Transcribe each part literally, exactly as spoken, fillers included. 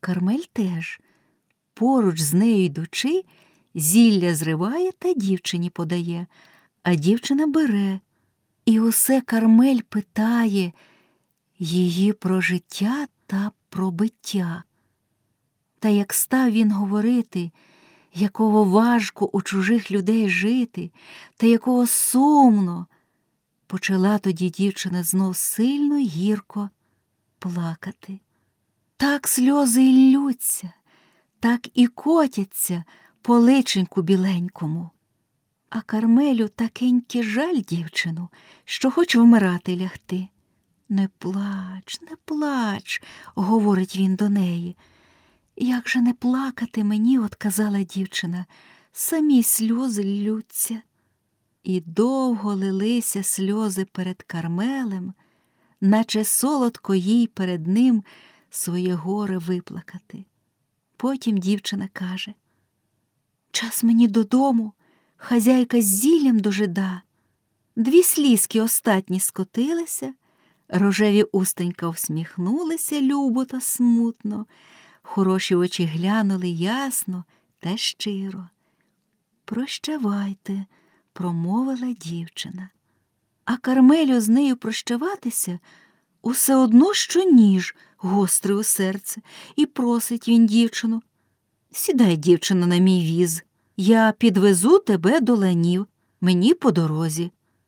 Кармель теж, поруч з нею йдучи, зілля зриває та дівчині подає, а дівчина бере. І усе Кармель питає її про життя та про биття. Та як став він говорити, якого важко у чужих людей жити, та якого сумно, почала тоді дівчина знов сильно й гірко плакати. Так сльози й ллються, так і котяться по личеньку біленькому. А Кармелю такеньки жаль дівчину, що хоч вмирати лягти. «Не плач, не плач», — говорить він до неї. «Як же не плакати мені», — отказала дівчина, — «самі сльози ллються». І довго лилися сльози перед Кармелем, наче солодко їй перед ним своє горе виплакати. Потім дівчина каже: «Час мені додому, хазяйка з зіллям дожида». Дві слізки остатні скотилися, рожеві устонька всміхнулися любо та смутно, хороші очі глянули ясно та щиро. «Прощавайте», — промовила дівчина. А Кармелю з нею прощаватися усе одно, що ніж гострий у серце, і просить він дівчину: «Сідай, дівчино, на мій віз, я підвезу тебе до ланів, мені по дорозі».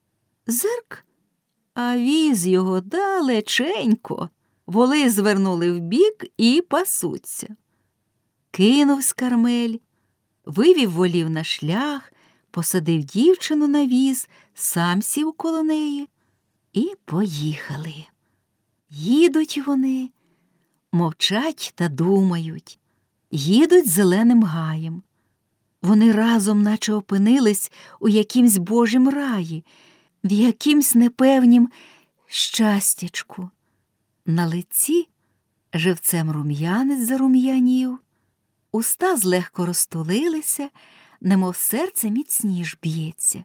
Зирк, а віз його далеченько, воли звернули вбік і пасуться. Кинувсь Кармель, вивів волів на шлях, посадив дівчину на віз, сам сів коло неї, і поїхали. Їдуть вони, мовчать та думають, їдуть зеленим гаєм. Вони разом наче опинились у якимсь божім раї, в якимсь непевнім щастячку. На лиці живцем рум'янець зарум'янів, уста злегко розтулилися, немов серце міцніш б'ється.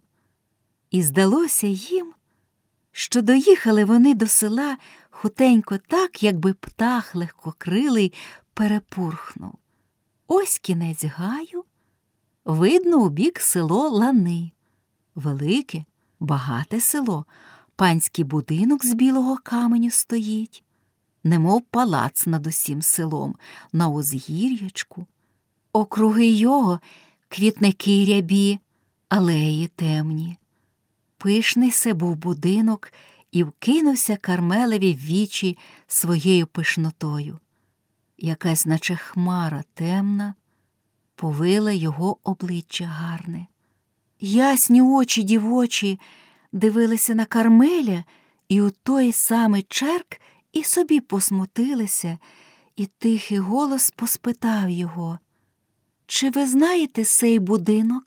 І здалося їм, що доїхали вони до села хутенько так, якби птах легкокрилий перепурхнув. Ось кінець гаю, видно у бік село Лани. Велике, багате село, панський будинок з білого каменю стоїть, немов палац над усім селом, на узгір'ячку. Округи його квітники рябі, алеї темні. Пишний се був будинок, і вкинувся Кармелеві в вічі своєю пишнотою. Якась, наче хмара темна, повила його обличчя гарне. Ясні очі дівочі дивилися на Кармеля, і у той самий черк і собі посмутилися, і тихий голос поспитав його: «Чи ви знаєте сей будинок?»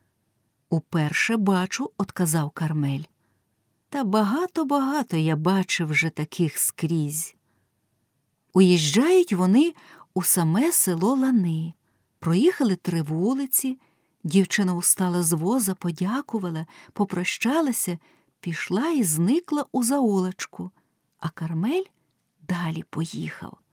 «Уперше бачу», — отказав Кармель. «Та багато-багато я бачив вже таких скрізь». Уїжджають вони у саме село Лани. Проїхали три вулиці, дівчина устала з воза, подякувала, попрощалася, пішла і зникла у заулочку, а Кармель далі поїхав.